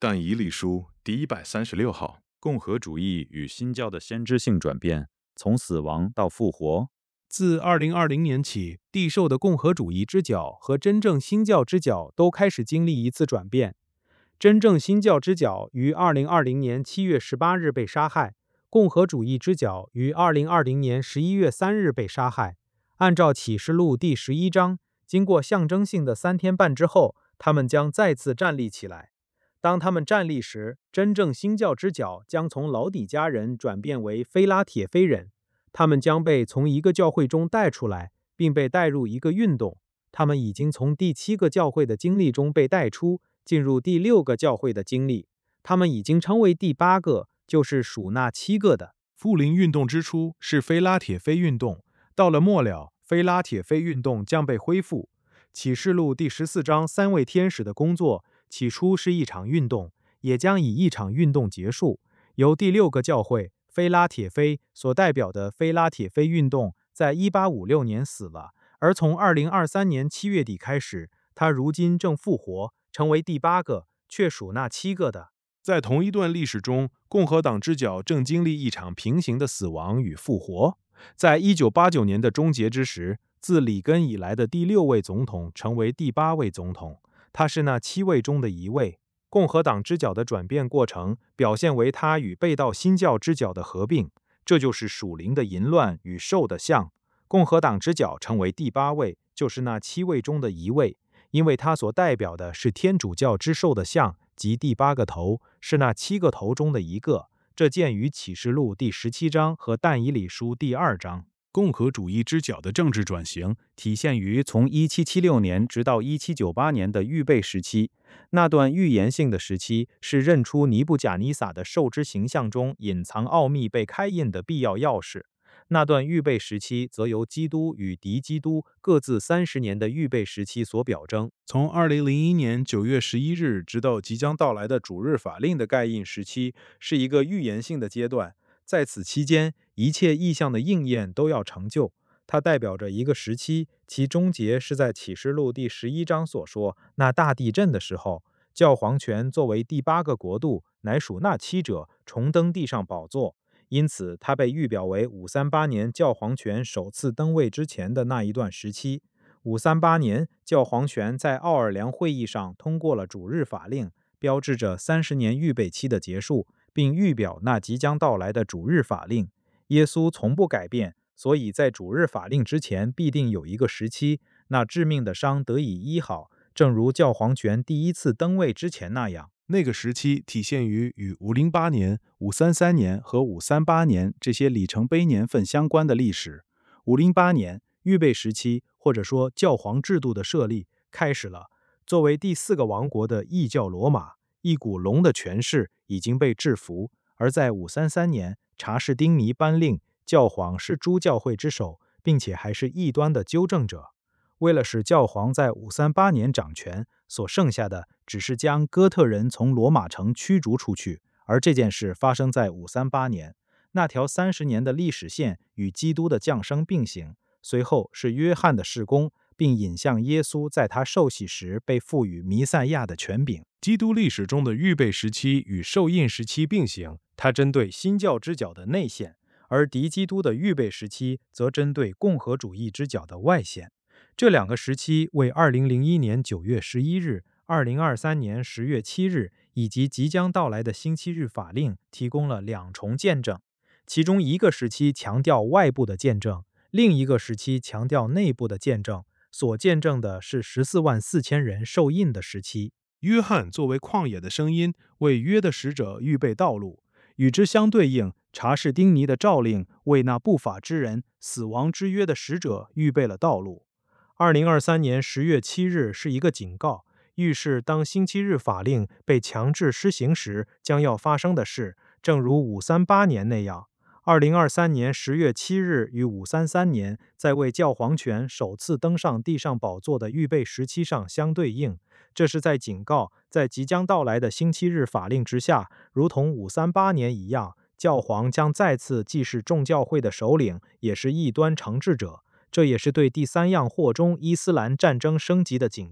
但以理书第136号，共和主义与新教的先知性转变，从死亡到复活。 自2020年起，地兽的共和主义之角和真正新教之角都开始经历一次转变。真正新教之角于2020年7月18日被杀害，共和主义之角于2020年11月3日被杀害。按照启示录第11章，经过象征性的3天半之后，他们将再次站立起来。当他们站立时，真正新教之角将从老底嘉人转变为非拉铁非人，他们将被从一个教会中带出来，并被带入一个运动。他们已经从第7个教会的经历中被带出，进入第6个教会的经历。他们已经成为第8个，就是属那7个的。 复临运动之初是非拉铁非运动，到了末了，非拉铁非运动将被恢复。启示录第14章3位天使的工作，起初是一场运动，也将以一场运动结束。由第6个教会非拉铁非所代表的非拉铁非运动，在1856年死了，而从2023年7月底开始，它如今正复活，成为第8个，却属那7个的。在同一段历史中，共和党之角正经历一场平行的死亡与复活。在1989年的终结之时，自里根以来的第6位总统成为第8位总统，他是那7位中的1位。共和党之角的转变过程表现为他与被盗新教之角的合并，这就是属灵的淫乱与兽的像。共和党之角成为第8位，就是那7位中的1位，因为他所代表的是天主教之兽的像，即第8个头，是那7个头中的1个。这见于启示录第17章和但以理书第2章。 共和主义之角的政治转型体现于从1776年直到1798年的预备时期。那段预言性的时期是认出尼布甲尼撒的兽之形象中隐藏奥秘被开印的必要钥匙。那段预备时期则由基督与敌基督各自30年的预备时期所表征。从2001年9月11日直到即将到来的主日法令的盖印时期，是一个预言性的阶段。在此期间，一切意象的应验都要成就。它代表着一个时期，其终结是在启示录第11章所说那大地震的时候。教皇权作为第8个国度，乃属那7者重登地上宝座，因此它被预表为538年教皇权首次登位之前的那一段时期。538年，教皇权在奥尔良会议上通过了主日法令，标志着30年预备期的结束，并预表那即将到来的主日法令。耶稣从不改变，所以在主日法令之前必定有一个时期，那致命的伤得以医好，正如教皇权第1次登位之前那样。 那个时期体现于与508年、533年和538年这些里程碑年份相关的历史。508年，预备时期或者说教皇制度的设立开始了。作为第4个王国的异教罗马，一股龙的权势已经被制服，而在533年，查士丁尼颁令，教皇是诸教会之首，并且还是异端的纠正者。为了使教皇在538年掌权，所剩下的只是将哥特人从罗马城驱逐出去，而这件事发生在538年。那条30年的历史线与基督的降生并行，随后是约翰的事工，并引向耶稣在他受洗时被赋予弥赛亚的权柄。基督历史中的预备时期与受印时期并行，它针对新教之角的内线，而敌基督的预备时期则针对共和主义之角的外线。这2个时期为2001年9月11日、2023年10月7日以及即将到来的星期日法令提供了2重见证。其中一个时期强调外部的见证，另一个时期强调内部的见证。所见证的是144000人受印的时期。约翰作为旷野的声音，为约的使者预备道路。与之相对应，查士丁尼的诏令为那不法之人、死亡之约的使者预备了道路。2023年10月7日是一个警告，预示当星期日法令被强制施行时将要发生的事，正如538年那样。2023年10月7日与533年在为教皇权首次登上地上宝座的预备时期上相对应，这是在警告，在即将到来的星期日法令之下，如同538年一样，教皇将再次既是众教会的首领，也是异端惩治者。这也是对第3样祸中伊斯兰战争升级的警告。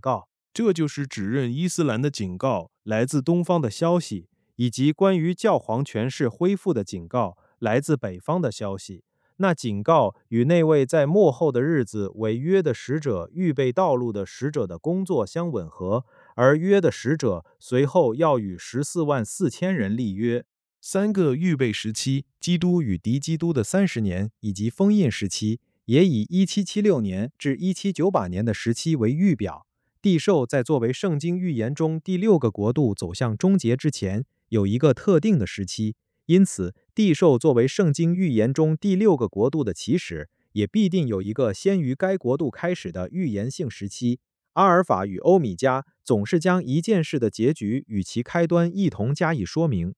这就是指认伊斯兰的警告来自东方的消息， 以及关于教皇权势恢复的警告来自北方的消息。那警告与那位在末后的日子为约的使者预备道路的使者的工作相吻合，而约的使者随后要与144000人立约。 3个预备时期，基督与敌基督的30年， 以及封印时期，也以1776年至1798年的时期为预表。地寿在作为圣经预言中第6个国度走向终结之前，有一个特定的时期，因此地寿作为圣经预言中第6个国度的起始，也必定有一个先于该国度开始的预言性时期。阿尔法与欧米伽总是将一件事的结局与其开端一同加以说明。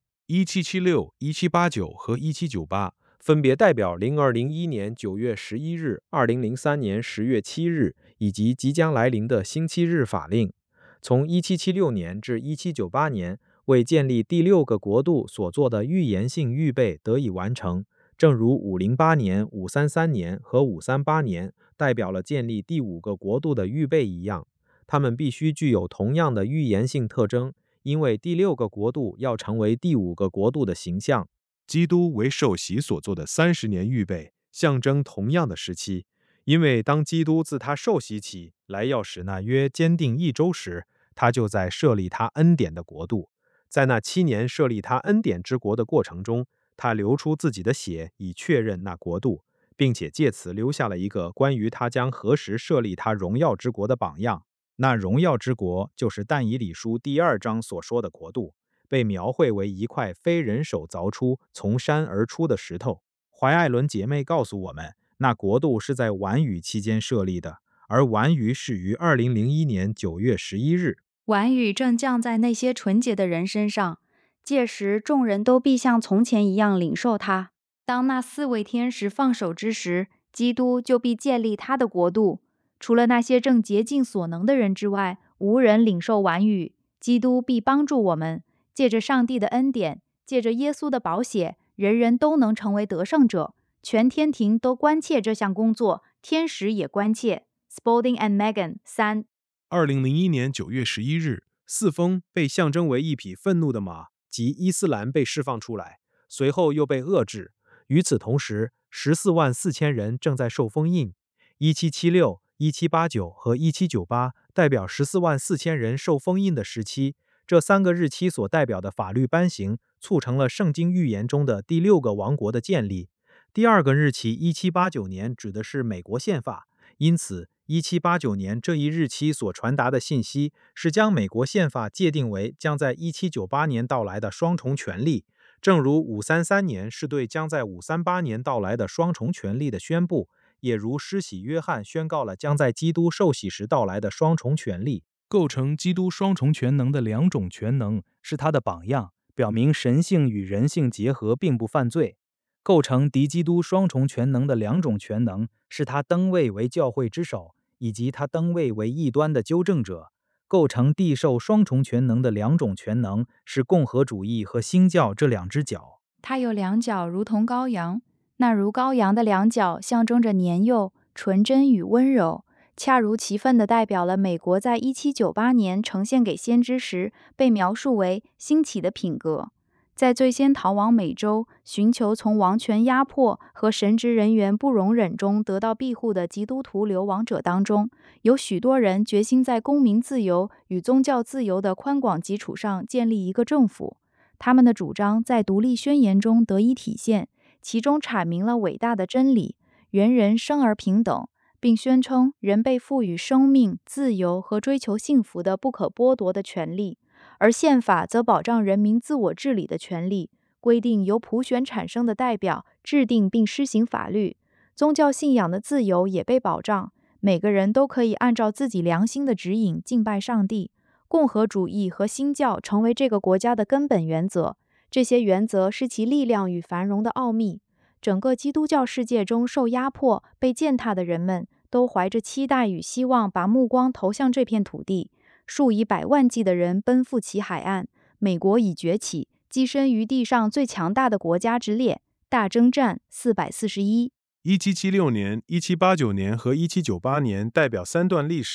1776、1789和1798 分别代表0201年9月11日、2003年10月7日以及即将来临的星期日法令。从1776年至1798年，为建立第6个国度所做的预言性预备得以完成，正如508年、533年和538年代表了建立第5个国度的预备一样，它们必须具有同样的预言性特征，因为第6个国度要成为第5个国度的形象。 基督为受洗所做的30年预备， 象征同样的时期，因为当基督自他受洗起来要使那约坚定1周时，他就在设立他恩典的国度。在那7年设立他恩典之国的过程中，他流出自己的血以确认那国度，并且借此留下了一个关于他将何时设立他荣耀之国的榜样。那荣耀之国就是但以理书第2章所说的国度，被描绘为一块非人手凿出从山而出的石头。怀艾伦姐妹告诉我们，那国度是在晚雨期间设立的，而晚雨始于2001年9月11日。 晚雨正降在那些纯洁的人身上，届时众人都必像从前一样领受它。当那4位天使放手之时，基督就必建立他的国度。除了那些正竭尽所能的人之外，无人领受晚雨。基督必帮助我们，借着上帝的恩典，借着耶稣的宝血，人人都能成为得胜者。全天庭都关切这项工作，天使也关切。Spalding and Megan 3。 2001年9月11日， 4风被象征为一匹愤怒的马，即伊斯兰被释放出来，随后又被遏制。与此同时，144000人正在受封印。1776、1789和1798代表144000人受封印的时期。这3个日期所代表的法律颁行，促成了圣经预言中的第6个王国的建立。第2个日期1789年指的是美国宪法，因此1789年这一日期所传达的信息是将美国宪法界定为将在1798年到来的双重权利，正如533年是对将在538年到来的双重权利的宣布，也如施洗约翰宣告了将在基督受洗时到来的双重权利。 构成基督双重全能的2种全能是他的榜样， 表明神性与人性结合并不犯罪。构成敌基督双重全能的2种全能是他登位为教会之首，以及他登位为异端的纠正者。构成地受双重全能的2种全能是共和主义和新教这2只脚。 他有2角如同羔羊，那如羔羊的2角象征着年幼、纯真与温柔，恰如其分地代表了美国在1798年呈现给先知时被描述为兴起的品格。在最先逃往美洲，寻求从王权压迫和神职人员不容忍中得到庇护的基督徒流亡者当中，有许多人决心在公民自由与宗教自由的宽广基础上建立一个政府。他们的主张在独立宣言中得以体现，其中阐明了伟大的真理：人人生而平等，并宣称人被赋予生命、自由和追求幸福的不可剥夺的权利。而宪法则保障人民自我治理的权利，规定由普选产生的代表制定并施行法律。宗教信仰的自由也被保障，每个人都可以按照自己良心的指引敬拜上帝。共和主义和新教成为这个国家的根本原则，这些原则是其力量与繁荣的奥秘。整个基督教世界中受压迫、被践踏的人们都怀着期待与希望，把目光投向这片土地。数以百万计的人奔赴其海岸，美国已崛起，跻身于地上最强大的国家之列。大征战441。 1776年、1789年和1798年代表3段历史，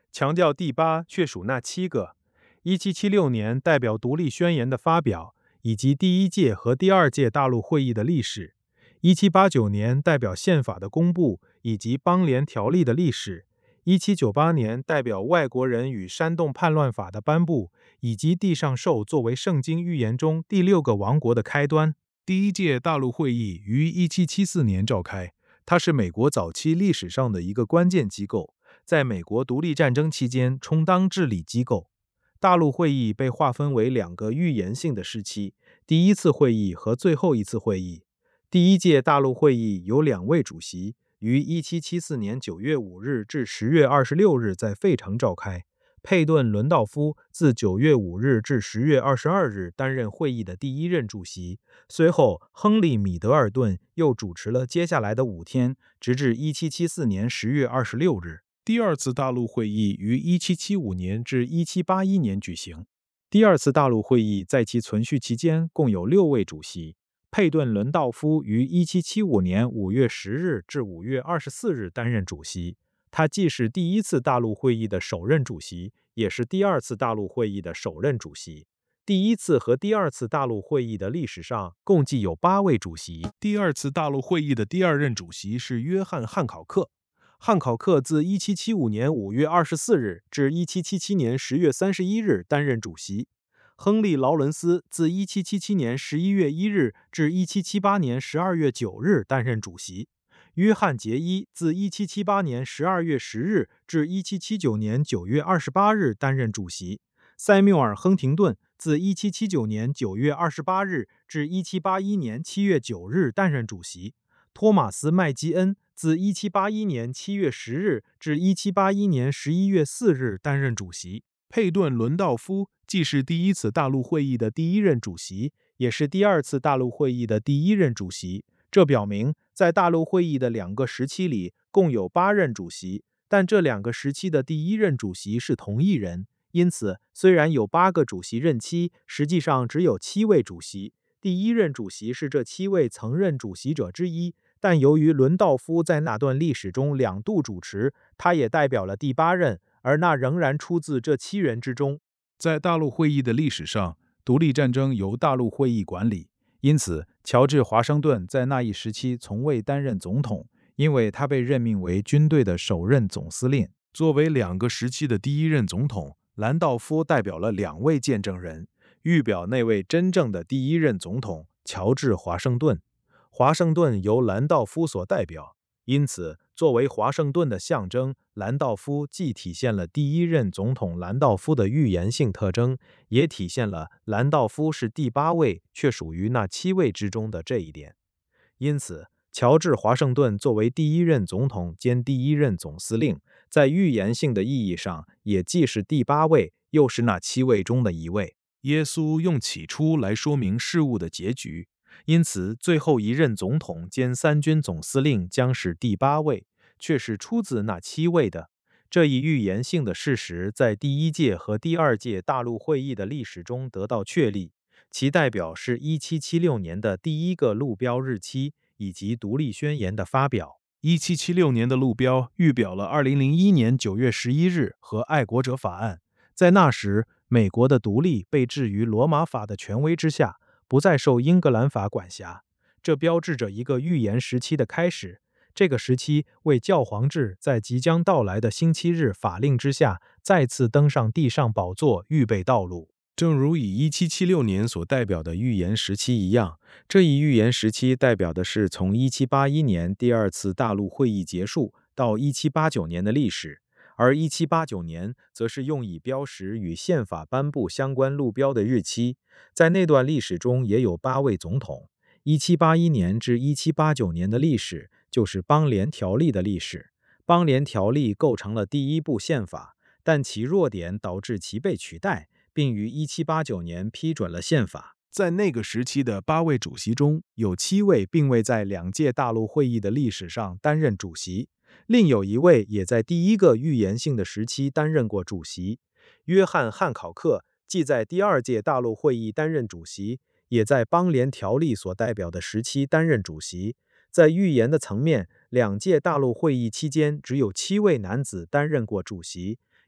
强调第8却属那7个。1776年代表独立宣言的发表，以及第1届和第2届大陆会议的历史。1789年代表宪法的公布以及邦联条例的历史。1798年代表外国人与煽动叛乱法的颁布，以及地上兽作为圣经预言中第6个王国的开端。 第1届大陆会议于1774年召开，它是美国早期历史上的一个关键机构，在美国独立战争期间充当治理机构。大陆会议被划分为2个预言性的时期，第1次会议和最后一次会议。第1届大陆会议有2位主席，于1774年9月5日至10月26日在费城召开。佩顿·伦道夫自9月5日至10月22日担任会议的第1任主席，随后亨利·米德尔顿又主持了接下来的5天，直至1774年10月26日。第2次大陆会议于1775年至1781年举行。第2次大陆会议在其存续期间共有6位主席。佩顿·伦道夫于1775年5月10日至5月24日担任主席，他既是第1次大陆会议的首任主席，也是第2次大陆会议的首任主席。第1次和第2次大陆会议的历史上共计有8位主席。第2次大陆会议的第2任主席是约翰·汉考克。汉考克自1775年5月24日至1777年10月31日担任主席。亨利·劳伦斯自1777年11月1日至1778年12月9日担任主席。约翰·杰伊自1778年12月10日至1779年9月28日担任主席。塞缪尔·亨廷顿自1779年9月28日至1781年7月9日担任主席。托马斯·麦基恩自1781年7月10日至1781年11月4日担任主席。佩顿·伦道夫既是第1次大陆会议的第1任主席，也是第2次大陆会议的第1任主席。这表明，在大陆会议的2个时期里，共有8任主席，但这2个时期的第1任主席是同一人。因此，虽然有8个主席任期，实际上只有7位主席。第1任主席是这7位曾任主席者之一，但由于伦道夫在那段历史中2度主持，他也代表了第8任，而那仍然出自这7人之中。在大陆会议的历史上，独立战争由大陆会议管理，因此乔治·华盛顿在那一时期从未担任总统，因为他被任命为军队的首任总司令。作为2个时期的第1任总统，兰道夫代表了2位见证人，预表那位真正的第1任总统乔治·华盛顿。华盛顿由兰道夫所代表，因此作为华盛顿的象征，兰道夫既体现了第1任总统兰道夫的预言性特征，也体现了兰道夫是第8位却属于那7位之中的这一点。因此，乔治·华盛顿作为第1任总统兼第1任总司令，在预言性的意义上也既是第8位，又是那7位中的1位。耶稣用起初来说明事物的结局，因此最后1任总统兼3军总司令将是第8位，却是出自那7位的。这一预言性的事实在第1届和第2届大陆会议的历史中得到确立，其代表是1776年的第1个路标日期以及独立宣言的发表。1776年的路标预表了2001年9月11日和爱国者法案。在那时，美国的独立被置于罗马法的权威之下，不再受英格兰法管辖。这标志着一个预言时期的开始。这个时期为教皇制在即将到来的星期日法令之下再次登上地上宝座预备道路。正如以1776年所代表的预言时期一样，这一预言时期代表的是从1781年第2次大陆会议结束到1789年的历史，而1789年则是用以标识与宪法颁布相关路标的日期。在那段历史中也有8位总统。1781年至1789年的历史就是邦联条例的历史。邦联条例构成了第1部宪法，但其弱点导致其被取代，并于1789年批准了宪法。在那个时期的8位主席中，有7位并未在2届大陆会议的历史上担任主席，另有1位也在第1个预言性的时期担任过主席。约翰·汉考克既在第2届大陆会议担任主席，也在邦联条例所代表的时期担任主席。在预言的层面，2届大陆会议期间只有7位男子担任过主席，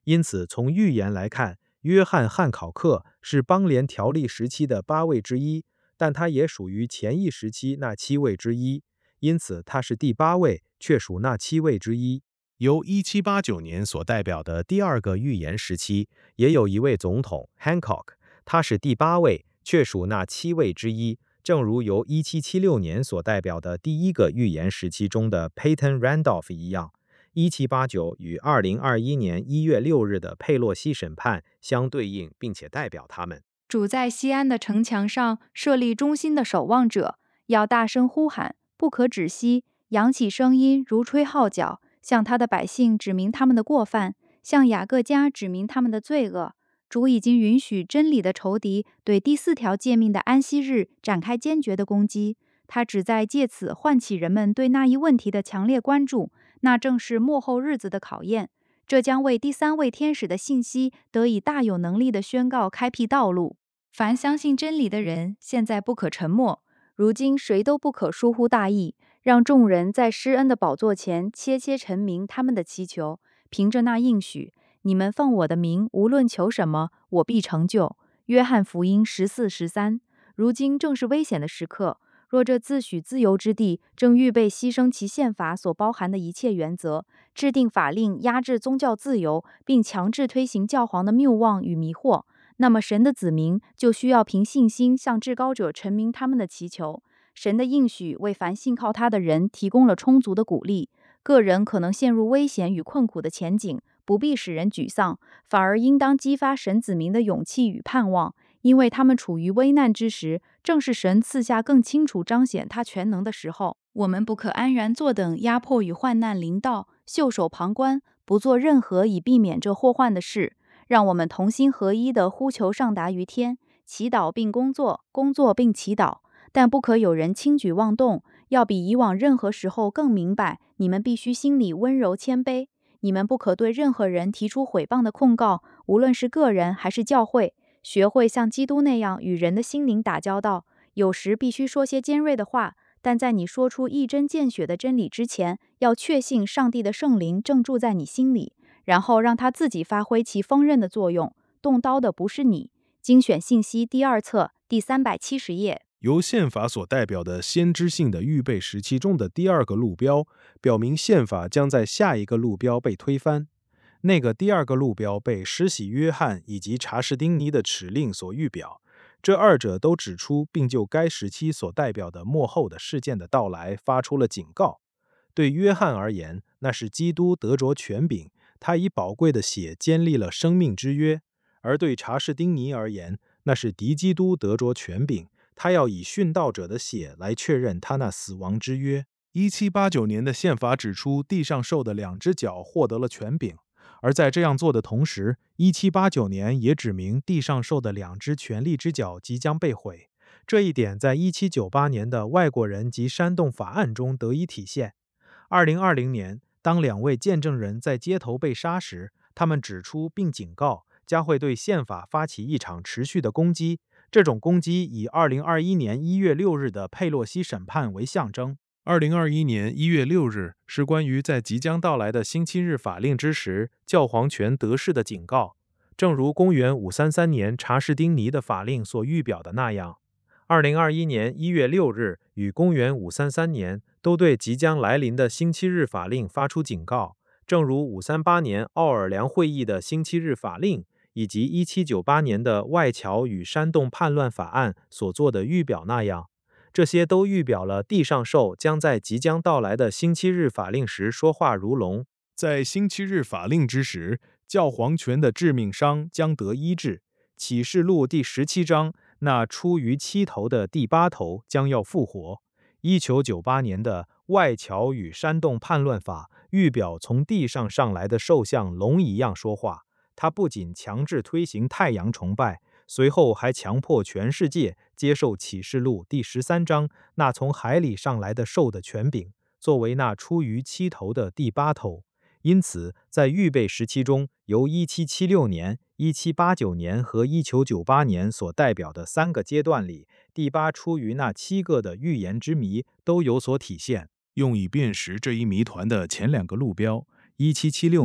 因此，从预言来看，约翰·汉考克是邦联条例时期的8位之一，但他也属于前一时期那7位之一，因此他是第8位，却属那7位之一。由1789年所代表的第2个预言时期，也有一位总统 Hancock， 他是第8位，却属那7位之一，正如由1776年所代表的第1个预言时期中的 Peyton Randolph 一样。1789与2021年1月6日的佩洛西审判相对应，并且代表他们。 主在西安的城墙上设立忠心的守望者，要大声呼喊，不可止息，扬起声音如吹号角，向他的百姓指明他们的过犯，向雅各家指明他们的罪恶。主已经允许真理的仇敌对第4条诫命的安息日展开坚决的攻击，他旨在借此唤起人们对那一问题的强烈关注，那正是末后日子的考验。这将为第3位天使的信息得以大有能力的宣告开辟道路。凡相信真理的人，现在不可沉默，如今谁都不可疏忽大意，让众人在施恩的宝座前切切陈明他们的祈求。凭着那应许，你们奉我的名无论求什么，我必成就。约翰福音14:13。如今正是危险的时刻，若这自诩自由之地正预备牺牲其宪法所包含的一切原则，制定法令压制宗教自由，并强制推行教皇的谬妄与迷惑，那么神的子民就需要凭信心向至高者陈明他们的祈求。神的应许为凡信靠他的人提供了充足的鼓励。个人可能陷入危险与困苦的前景，不必使人沮丧，反而应当激发神子民的勇气与盼望，因为他们处于危难之时，正是神赐下更清楚彰显他全能的时候。我们不可安然坐等压迫与患难临到，袖手旁观，不做任何以避免这祸患的事。让我们同心合一地呼求上达于天，祈祷并工作，工作并祈祷，但不可有人轻举妄动，要比以往任何时候更明白，你们必须心里温柔谦卑。你们不可对任何人提出毁谤的控告，无论是个人还是教会。学会像基督那样与人的心灵打交道，有时必须说些尖锐的话，但在你说出一针见血的真理之前，要确信上帝的圣灵正住在你心里，然后让他自己发挥其锋刃的作用。动刀的不是你。精选信息第2册第370页。 由宪法所代表的先知性的预备时期中的第2个路标，表明宪法将在下一个路标被推翻。那个第2个路标被施洗约翰以及查士丁尼的敕令所预表，这2者都指出并就该时期所代表的末后的事件的到来发出了警告。对约翰而言，那是基督得着权柄，他以宝贵的血坚立了生命之约；而对查士丁尼而言，那是敌基督得着权柄，他要以殉道者的血来确认他那死亡之约。1789年的宪法指出，地上兽的2只脚获得了权柄，而在这样做的同时，1789年也指明地上兽的2只权力之脚即将被毁。这一点在1798年的外国人及煽动法案中得以体现。2020年，当2位见证人在街头被杀时，他们指出并警告，将会对宪法发起一场持续的攻击。这种攻击以2021年1月6日的佩洛西审判为象征。2021年1月6日是关于在即将到来的星期日法令之时，教皇权得势的警告，正如公元533年查士丁尼的法令所预表的那样。2021年1月6日与公元533年都对即将来临的星期日法令发出警告，正如538年奥尔良会议的星期日法令以及1798年的外侨与煽动叛乱法案所做的预表那样。这些都预表了地上兽将在即将到来的星期日法令时说话如龙。在星期日法令之时，教皇权的致命伤将得医治。启示录第17章，那出于7头的第8头将要复活。1998年的外侨与煽动叛乱法预表从地上上来的兽像龙一样说话，它不仅强制推行太阳崇拜，随后还强迫全世界接受启示录第13章那从海里上来的兽的权柄，作为那出于7头的第8头。因此，在预备时期中，由1776年、1789年和1998年所代表的3个阶段里，第8出于那7个的预言之谜都有所体现。用以辨识这一谜团的前2个路标，1776年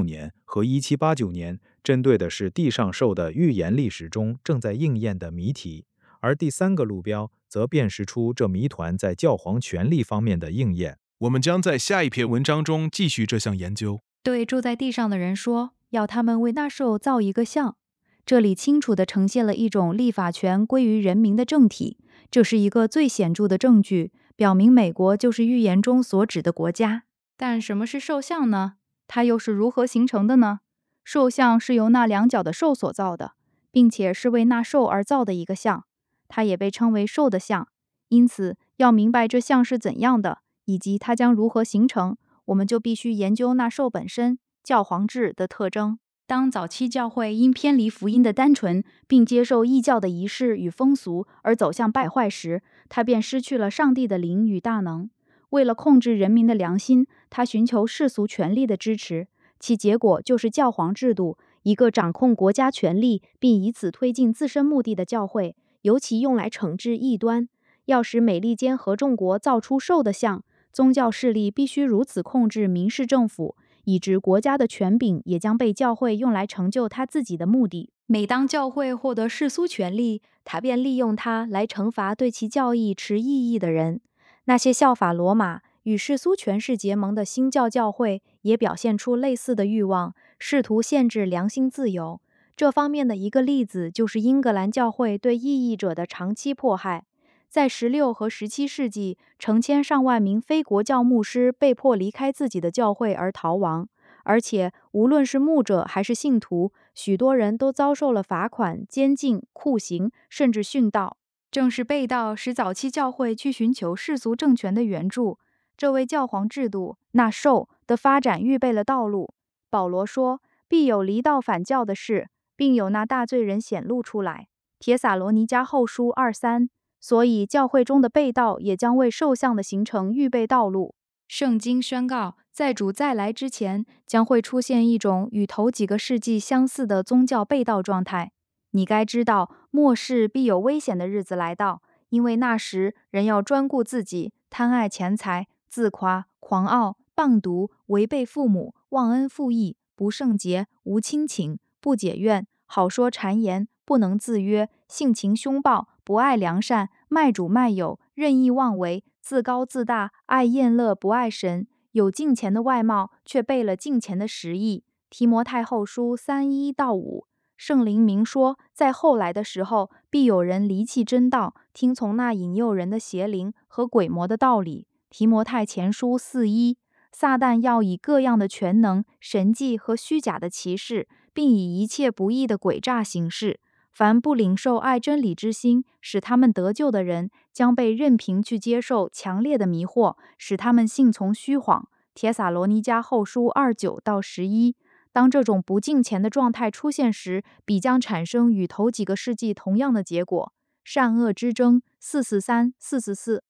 和1789年针对的是地上兽的预言历史中正在应验的谜题，而第3个路标则辨识出这谜团在教皇权力方面的应验。 我们将在下一篇文章中继续这项研究。 对住在地上的人说，要他们为那兽造一个像。这里清楚地呈现了一种立法权归于人民的政体，这是一个最显著的证据，表明美国就是预言中所指的国家。但什么是兽像呢？它又是如何形成的呢？兽像是由那2角的兽所造的，并且是为那兽而造的一个像，它也被称为兽的像。因此，要明白这像是怎样的，以及它将如何形成，我们就必须研究那兽本身教皇制的特征。当早期教会因偏离福音的单纯，并接受异教的仪式与风俗而走向败坏时，他便失去了上帝的灵与大能。为了控制人民的良心，他寻求世俗权力的支持，其结果就是教皇制度，一个掌控国家权力并以此推进自身目的的教会，尤其用来惩治异端。要使美利坚合众国造出兽的像，宗教势力必须如此控制民事政府，以致国家的权柄也将被教会用来成就他自己的目的。每当教会获得世俗权力，他便利用它来惩罚对其教义持异议的人。那些效法罗马与世俗权势结盟的新教教会也表现出类似的欲望，试图限制良心自由。这方面的一个例子就是英格兰教会对异议者的长期迫害。在16和17世纪，成千上万名非国教牧师被迫离开自己的教会而逃亡，而且无论是牧者还是信徒，许多人都遭受了罚款、监禁、酷刑，甚至殉道。正是被盗使早期教会去寻求世俗政权的援助，这为教皇制度那兽的发展预备了道路。保罗说，必有离道反教的事，并有那大罪人显露出来。帖撒罗尼迦后书2:3。所以教会中的被盗也将为兽像的形成预备道路。圣经宣告，在主再来之前，将会出现一种与头几个世纪相似的宗教被盗状态。你该知道，末世必有危险的日子来到，因为那时人要专顾自己，贪爱钱财，自夸、狂傲、谤毒，违背父母，忘恩负义，不圣洁，无亲情，不解怨，好说谗言，不能自约，性情凶暴，不爱良善，卖主卖友，任意妄为，自高自大，爱宴乐，不爱神，有敬虔的外貌，却背了敬虔的实意。提摩太后书3:1-5。圣灵明说，在后来的时候，必有人离弃真道，听从那引诱人的邪灵和鬼魔的道理。提摩太前书4:1。撒旦要以各样的权能、神迹和虚假的奇事，并以一切不义的诡诈行事。凡不领受爱真理之心，使他们得救的人，将被任凭去接受强烈的迷惑，使他们信从虚谎。帖撒罗尼迦后书2:9-11。当这种不敬虔的状态出现时，必将产生与头几个世纪同样的结果。善恶之争，443、444。